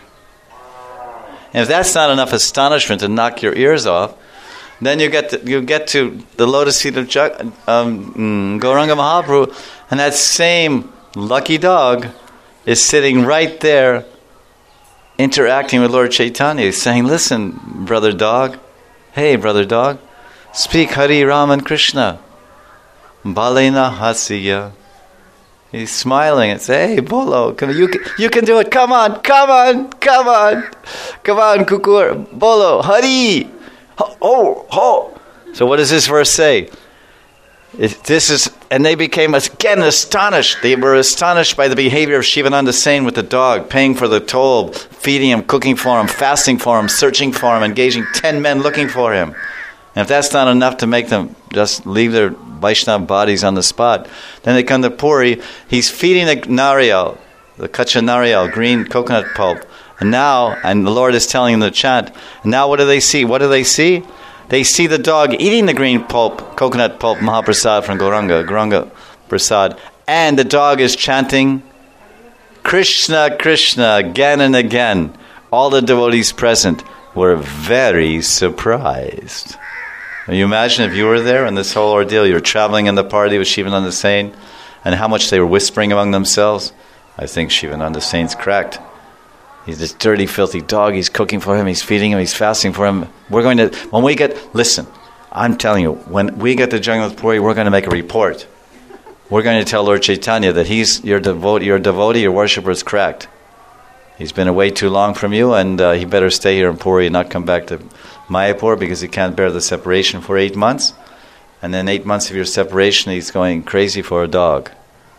And if that's not enough astonishment to knock your ears off, then you get to, you get to the lotus feet of Jug, um, Gauranga Mahaprabhu, and that same lucky dog is sitting right there interacting with Lord Chaitanya. He's saying, listen, brother dog, hey, brother dog, speak Hari, Ram and Krishna. Balena Hasya. He's smiling and say, hey, Bolo, come, you, can, you can do it. Come on, come on, come on. Come on, Kukur. Bolo, Hari. Oh, oh. So what does this verse say? It, this is, and they became again astonished. They were astonished by the behavior of Shivananda Sain with the dog, paying for the toll, feeding him, cooking for him, fasting for him, searching for him, engaging ten men looking for him. And if that's not enough to make them just leave their Vaishnava bodies on the spot, then they come to Puri. He's feeding the nariyal, the kacha nariyal, green coconut pulp. And now, and the Lord is telling them to chant. And now what do they see? What do they see? They see the dog eating the green pulp, coconut pulp, Mahaprasad from Gauranga, Gauranga Prasad. And the dog is chanting Krishna, Krishna, again and again. All the devotees present were very surprised. Can you imagine if you were there in this whole ordeal? You're traveling in the party with Shivananda Sain, and how much they were whispering among themselves. I think Shivananda Sain's cracked. He's this dirty, filthy dog. He's cooking for him. He's feeding him. He's fasting for him. We're going to, when we get, listen, I'm telling you, when we get to Jagannath Puri, we're going to make a report. We're going to tell Lord Chaitanya that he's your devotee, your devotee, your worshipper is cracked. He's been away too long from you, and uh, he better stay here in Puri and not come back to Mayapur because he can't bear the separation for eight months. And then eight months of your separation, he's going crazy for a dog.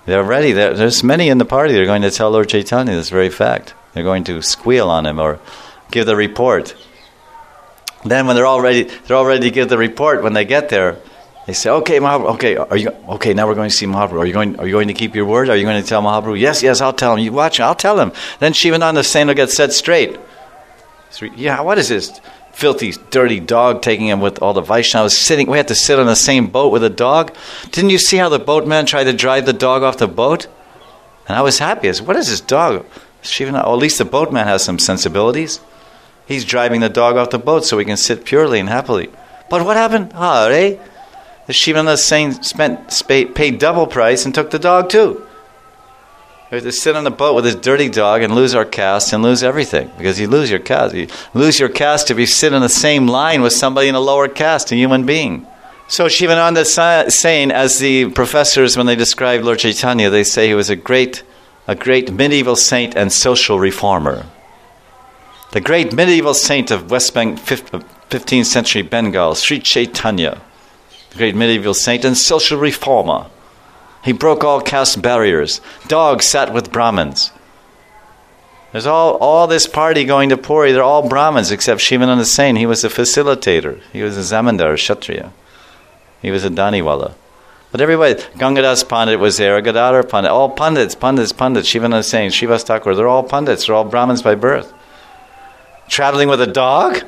They're ready. They're, there's many in the party. They're going to tell Lord Chaitanya this very fact. They're going to squeal on him or give the report. Then when they're all ready, they're all ready to give the report. When they get there, they say, "Okay, Mahaprabhu. Okay, are you okay? Now we're going to see Mahaprabhu. Are you going? Are you going to keep your word? Are you going to tell Mahaprabhu? Yes, yes. I'll tell him. You watch. I'll tell him." Then Shivananda Sen will get set straight. So, yeah, what is this filthy, dirty dog taking him with all the Vaishnavas sitting? We had to sit on the same boat with a dog. Didn't you see how the boatman tried to drive the dog off the boat? And I was happy. I said, "What is this dog?" Shivananda, oh, at least the boatman has some sensibilities. He's driving the dog off the boat so we can sit purely and happily. But what happened? Ah, eh? The Shivananda Sen spent, paid double price and took the dog too. We have to sit on the boat with this dirty dog and lose our caste and lose everything. Because you lose your caste. You lose your caste if you sit in the same line with somebody in a lower caste, a human being. So Shivananda Sen, as the professors, when they describe Lord Chaitanya, they say he was a great, a great medieval saint and social reformer. The great medieval saint of West Bengal, fifteenth century Bengal, Sri Chaitanya, the great medieval saint and social reformer. He broke all caste barriers. Dogs sat with Brahmins. There's all, all this party going to Puri. They're all Brahmins except Shivananda Sen. He was a facilitator. He was a zamindar, a kshatriya. He was a Daniwala. But everybody, Gangadas Pandit was there, Gadadhar Pandit, all Pandits, Pandits, Pandits, Shivananda Sen, Srivas Thakur, they're all Pandits, they're all Brahmins by birth. Traveling with a dog?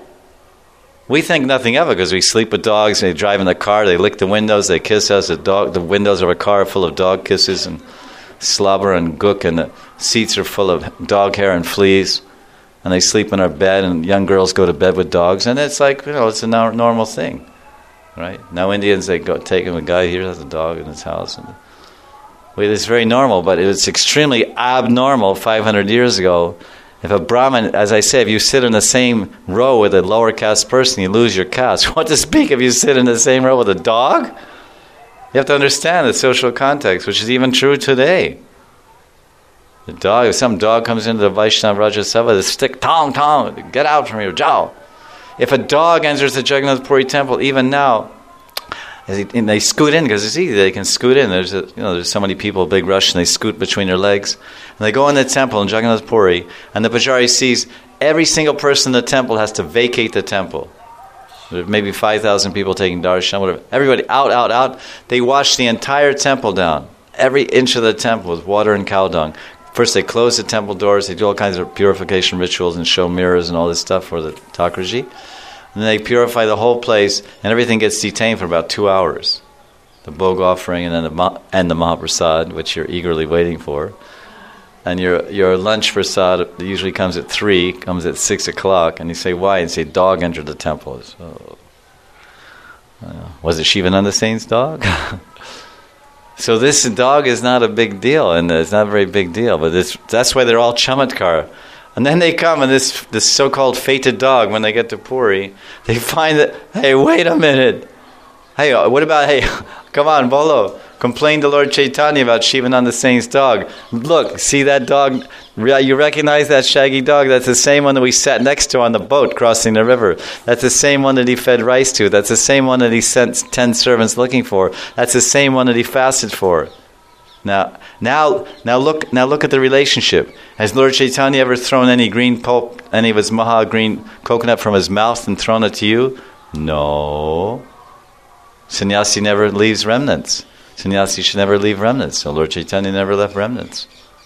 We think nothing of it because we sleep with dogs, they drive in the car, they lick the windows, they kiss us. The dog, the windows of a car are full of dog kisses and slobber and gook, and the seats are full of dog hair and fleas. And they sleep in our bed, and young girls go to bed with dogs, and it's like, you know, it's a no- normal thing. Right? Now Indians, they go take him, a guy here has a dog in his house. And well, it's very normal, but it's extremely abnormal five hundred years ago. If a Brahmin, as I say, if you sit in the same row with a lower caste person, you lose your caste. What to speak if you sit in the same row with a dog? You have to understand the social context, which is even true today. The dog, if some dog comes into the Vaishnava Rajya Sabha, the stick, tong, tong, get out from here, jao. If a dog enters the Jagannath Puri temple, even now, and they scoot in because it's easy. They can scoot in. There's a, you know, there's so many people, big rush, and they scoot between their legs. And they go in the temple in Jagannath Puri, and the Pujari sees every single person in the temple has to vacate the temple. There's maybe five thousand people taking darshan, whatever. Everybody out, out, out. They wash the entire temple down, every inch of the temple with water and cow dung. First they close the temple doors, they do all kinds of purification rituals and show mirrors and all this stuff for the Thakurji. And they purify the whole place, and everything gets detained for about two hours. The Bhog offering and then the, ma- and the Mahaprasad, which you're eagerly waiting for. And your your lunch prasad usually comes at three, comes at six o'clock, and you say, why? And you say, dog entered the temple. So, uh, was it Shivananda Sen's dog? So this dog is not a big deal, and it's not a very big deal, but this, that's why they're all chamatkar. And then they come, and this this so-called fated dog, when they get to Puri, they find that, hey, wait a minute. Hey, what about, hey, come on, Bolo, complain to Lord Chaitanya about Shivananda Sen's dog. Look, see that dog? You recognize that shaggy dog? That's the same one that we sat next to on the boat crossing the river. That's the same one that he fed rice to. That's the same one that he sent ten servants looking for. That's the same one that he fasted for. Now, now, now look! Now look at the relationship. Has Lord Chaitanya ever thrown any green pulp, any of his maha green coconut from his mouth and thrown it to you? No. Sannyasi never leaves remnants. Sannyasi should never leave remnants. So Lord Chaitanya never left remnants.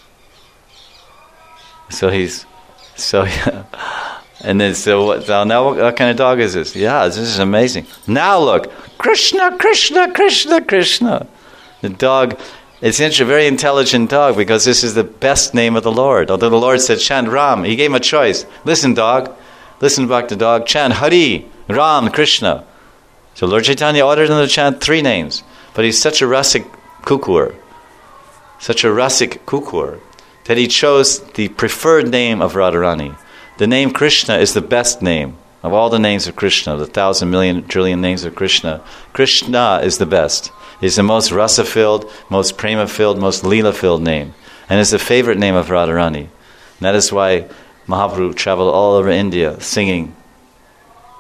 So he's, so yeah. And then so what? So now what, what kind of dog is this? Yeah, this is amazing. Now look, Krishna, Krishna, Krishna, Krishna. The dog. It's a very intelligent dog because this is the best name of the Lord. Although the Lord said, chant Ram. He gave him a choice. Listen, dog. Listen back to dog. Chant Hari, Ram, Krishna. So Lord Chaitanya ordered him to chant three names. But he's such a rasic kukur, such a rasic kukur, that he chose the preferred name of Radharani. The name Krishna is the best name. Of all the names of Krishna, the thousand million trillion names of Krishna, Krishna is the best. It's the most rasa-filled, most prema-filled, most lila-filled name. And it's the favorite name of Radharani. And that is why Mahaprabhu traveled all over India singing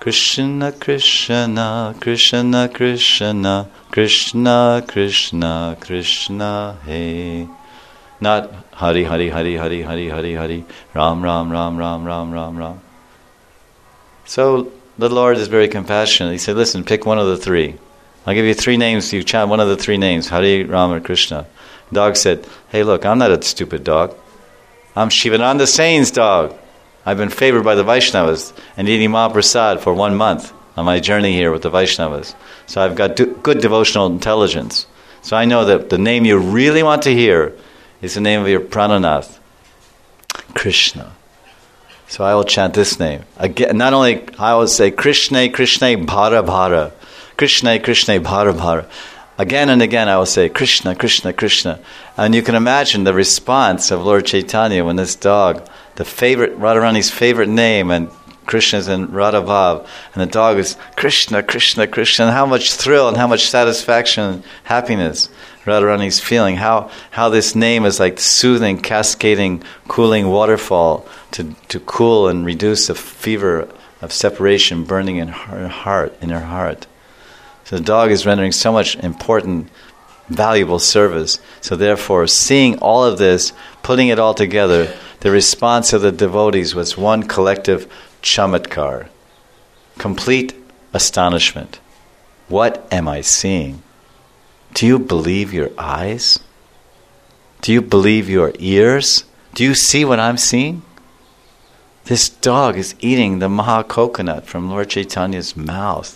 Krishna, Krishna, Krishna, Krishna, Krishna, Krishna, Krishna, Hey. Not Hari, Hari, Hari, Hari, Hari, Hari, Hari, Ram, Ram, Ram, Ram, Ram, Ram, Ram. So the Lord is very compassionate. He said, listen, pick one of the three. I'll give you three names. You chant one of the three names, Hari, Ram, or Krishna. The dog said, hey, look, I'm not a stupid dog. I'm Shivananda Sain's dog. I've been favored by the Vaishnavas and eating Mahaprasad for one month on my journey here with the Vaishnavas. So I've got do- good devotional intelligence. So I know that the name you really want to hear is the name of your Prananath, Krishna. So I will chant this name. Again, not only, I will say, Krishna, Krishna, Bhara, Bhara. Krishna, Krishna, Bhara, Bhara. Again and again I will say, Krishna, Krishna, Krishna. And you can imagine the response of Lord Chaitanya when this dog, the favorite, Radharani's favorite name, and Krishna's in Radhabhav, and the dog is Krishna, Krishna, Krishna, and how much thrill and how much satisfaction and happiness Radharani's feeling, how how this name is like soothing, cascading, cooling waterfall to, to cool and reduce the fever of separation burning in her heart, in her heart. So the dog is rendering so much important, valuable service. So therefore, seeing all of this, putting it all together, the response of the devotees was one collective chamatkar, complete astonishment. What am I seeing? Do you believe your eyes? Do you believe your ears? Do you see what I'm seeing? This dog is eating the Maha coconut from Lord Chaitanya's mouth.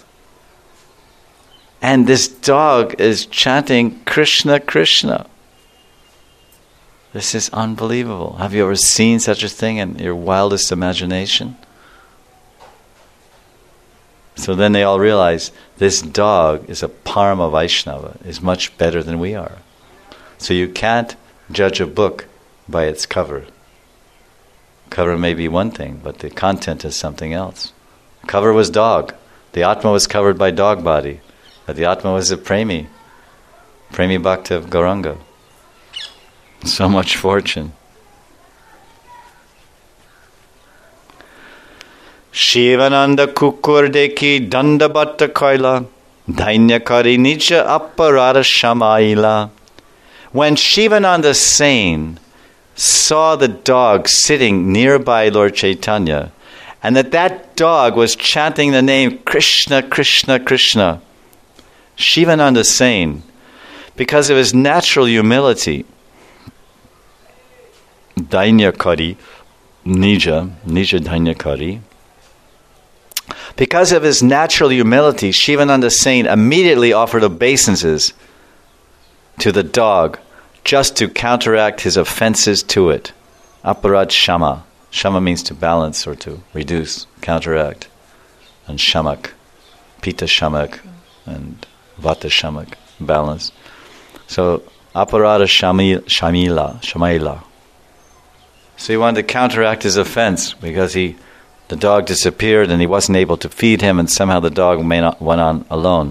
And this dog is chanting Krishna, Krishna. This is unbelievable. Have you ever seen such a thing in your wildest imagination? So then they all realize this dog is a Parama Vaishnava, is much better than we are. So you can't judge a book by its cover. Cover may be one thing, but the content is something else. Cover was dog. The Atma was covered by dog body. But the Atma was a Premi. Premi Bhakta of Gauranga. So much fortune. Shivananda kukur deki dandabatta koila, dainyakari nija apparata shamaila. When Shivananda Sain saw the dog sitting nearby Lord Chaitanya, and that that dog was chanting the name Krishna, Krishna, Krishna, Shivananda Sain, because of his natural humility, Dainyakari, Nija, Nija Dainyakari, because of his natural humility, Shivananda Sain immediately offered obeisances to the dog just to counteract his offenses to it. Aparad Shama. Shama means to balance or to reduce, counteract. And Shamak, Pita Shamak, and Vata Shamak, balance. So, Aparada Shamila, Shamila, Shamaila. So he wanted to counteract his offense because he, the dog disappeared and he wasn't able to feed him, and somehow the dog may not, went on alone.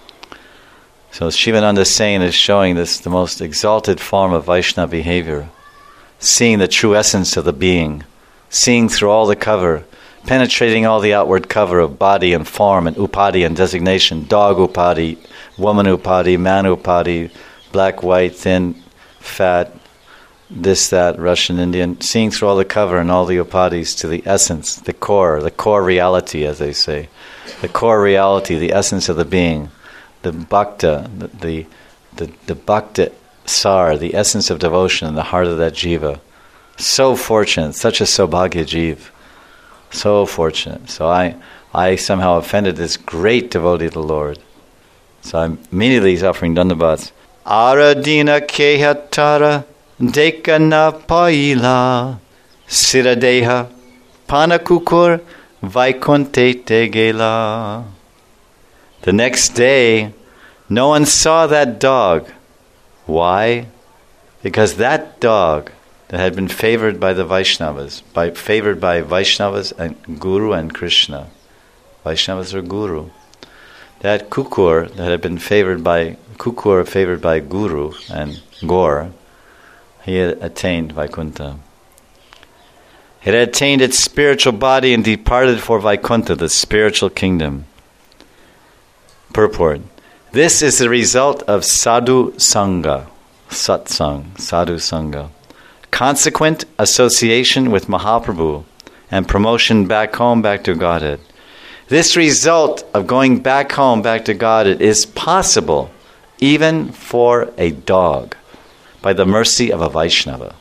So Shivananda Sain is showing this, the most exalted form of Vaishnava behavior, seeing the true essence of the being, seeing through all the cover, penetrating all the outward cover of body and form and upadi and designation, dog upadi, woman upadi, man upadi, black, white, thin, fat, this, that, Russian, Indian, seeing through all the cover and all the upadis to the essence, the core, the core reality, as they say, the core reality, the essence of the being, the bhakta, the the, the, the bhakta sar, the essence of devotion in the heart of that jiva. So fortunate, such a saubhagya jiva. So fortunate. So I, I somehow offended this great devotee of the Lord. So I'm immediately he's offering dandabats. Aradina kehatara dekana paila siradeha panakukur vaikunte tegela. The next day, no one saw that dog. Why? Because that dog that had been favored by the Vaishnavas, by favored by Vaishnavas and Guru and Krishna. Vaishnavas are Guru. That kukur that had been favored by kukur favored by Guru and Gaur, he had attained Vaikuntha. It had attained its spiritual body and departed for Vaikuntha, the spiritual kingdom. Purport. This is the result of sadhu sangha, satsang, sadhu sangha, consequent association with Mahaprabhu and promotion back home, back to Godhead. This result of going back home, back to Godhead is possible even for a dog by the mercy of a Vaishnava.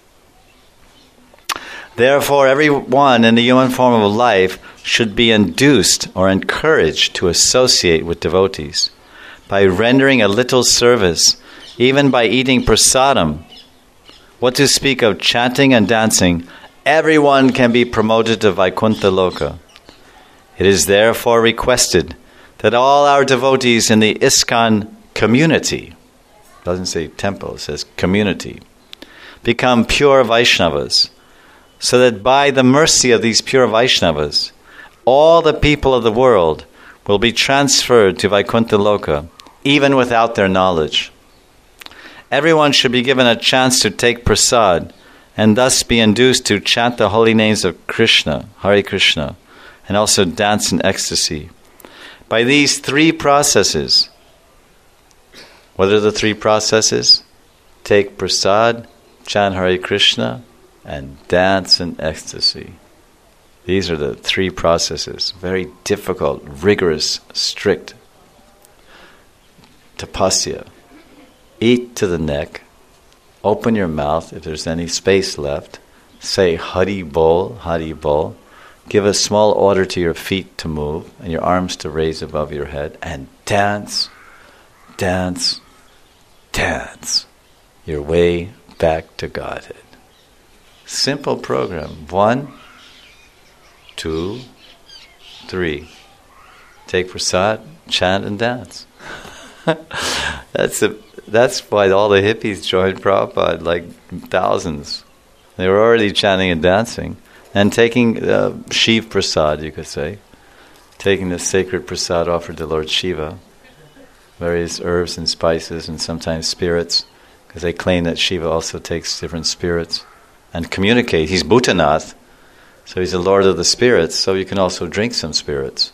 Therefore, everyone in the human form of life should be induced or encouraged to associate with devotees by rendering a little service, even by eating prasadam. What to speak of chanting and dancing, everyone can be promoted to Vaikuntha Loka. It is therefore requested that all our devotees in the ISKCON community, doesn't say temple, it says community, become pure Vaishnavas, so that by the mercy of these pure Vaishnavas, all the people of the world will be transferred to Vaikuntha Loka, even without their knowledge. Everyone should be given a chance to take prasad, and thus be induced to chant the holy names of Krishna, Hare Krishna, and also dance in ecstasy. By these three processes, what are the three processes? Take prasad, chant Hare Krishna, and dance in ecstasy. These are the three processes. Very difficult, rigorous, strict. Tapasya. Eat to the neck. Open your mouth if there's any space left. Say Hari Bol, Hari Bol. Give a small order to your feet to move and your arms to raise above your head. And dance, dance, dance your way back to Godhead. Simple program. One, two, three. Take prasad, chant and dance. That's a, that's why all the hippies joined Prabhupada, like thousands. They were already chanting and dancing and taking uh, Shiv prasad, you could say, taking the sacred prasad offered to Lord Shiva, various herbs and spices and sometimes spirits, because they claim that Shiva also takes different spirits and communicate. He's Bhutanath, so he's the Lord of the spirits, so you can also drink some spirits.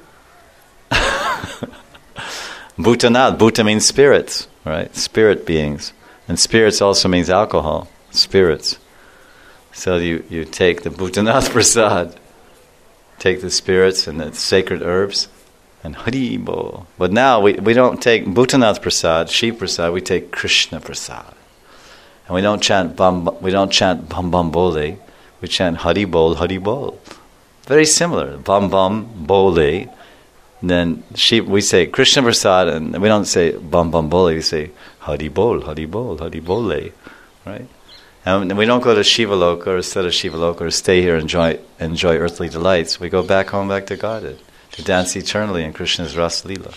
Bhutanath, Bhuta means spirits, right? Spirit beings. And spirits also means alcohol, spirits. So you, you take the Bhutanath prasad, take the spirits and the sacred herbs, and Hari Bol. But now we, we don't take Bhutanath prasad, Shiv prasad, we take Krishna prasad. And we don't chant Bam, we don't chant Bam Bam Bole, we chant Hari Bol, Hari Bol. Very similar, Bam Bam Bole. Then Shiv, we say Krishna prasad, and we don't say Bam Bam Bole, we say Hari Bol, Hari Bol, Hari Bole, right? And we don't go to Shiva Loka or instead of Shiva Loka or stay here and enjoy, enjoy earthly delights. We go back home, back to Godhead, to dance eternally in Krishna's Ras Leela.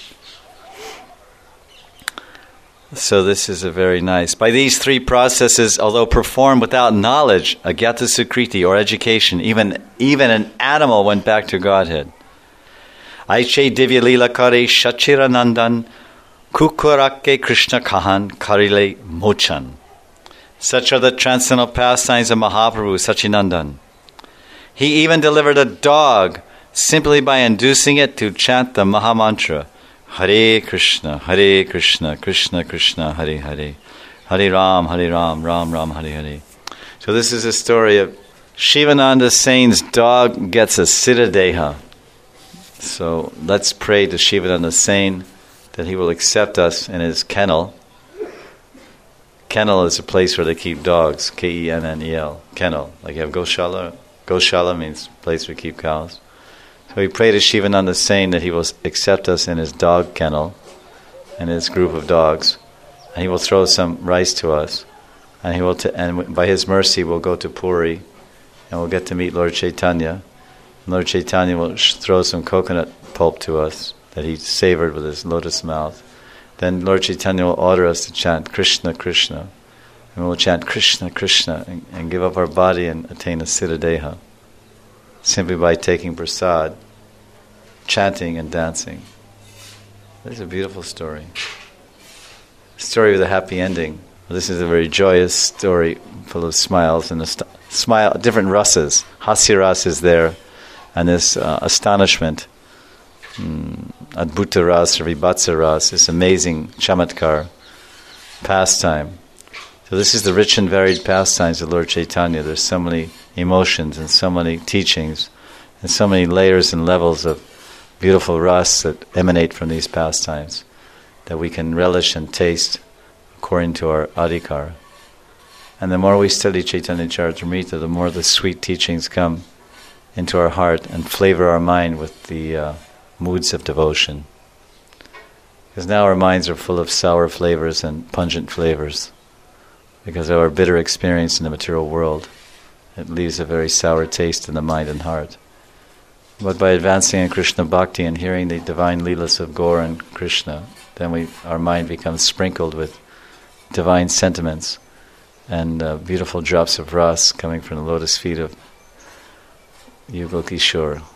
So this is a very nice. By these three processes, although performed without knowledge, agyata sukriti or education, even even an animal went back to Godhead. Aiche divya lila kare shachira nandan kukurakke Krishna kahan karile mochan. Such are the transcendental pastimes of Mahaprabhu Sachinandan. He even delivered a dog simply by inducing it to chant the Mahamantra, Hare Krishna, Hare Krishna, Krishna Krishna, Hare Hare, Hare Ram, Hare Ram, Ram Ram, Hare Hare. So this is a story of Shivananda Sain's dog gets a Siddhadeha. So let's pray to Shivananda Sain that he will accept us in his kennel. Kennel is a place where they keep dogs, K E N N E L, kennel. Like you have Goshala. Goshala means place where we keep cows. So we pray to Shivananda Sain that he will accept us in his dog kennel, in his group of dogs, and he will throw some rice to us, and he will, t- and by his mercy we'll go to Puri, and we'll get to meet Lord Chaitanya. And Lord Chaitanya will sh- throw some coconut pulp to us that he savored with his lotus mouth. Then Lord Chaitanya will order us to chant Krishna, Krishna. And we'll chant Krishna, Krishna and, and give up our body and attain a Siddhadeha. Simply by taking prasad, chanting and dancing. This is a beautiful story. A story with a happy ending. This is a very joyous story full of smiles and ast- smile, different rasas. Hasya ras is there, and this uh, astonishment, mm, adbhuta ras or vibhatsa ras, this amazing chamatkar pastime. So this is the rich and varied pastimes of Lord Chaitanya. There's so many emotions and so many teachings and so many layers and levels of beautiful ras that emanate from these pastimes that we can relish and taste according to our adhikar. And the more we study Chaitanya Charitamrita, the more the sweet teachings come into our heart and flavor our mind with the uh, moods of devotion. Because now our minds are full of sour flavors and pungent flavors. Because of our bitter experience in the material world, it leaves a very sour taste in the mind and heart. But by advancing in Krishna Bhakti and hearing the divine Leelas of Gaur and Krishna, then we, our mind becomes sprinkled with divine sentiments and uh, beautiful drops of ras coming from the lotus feet of Yugal Kishore.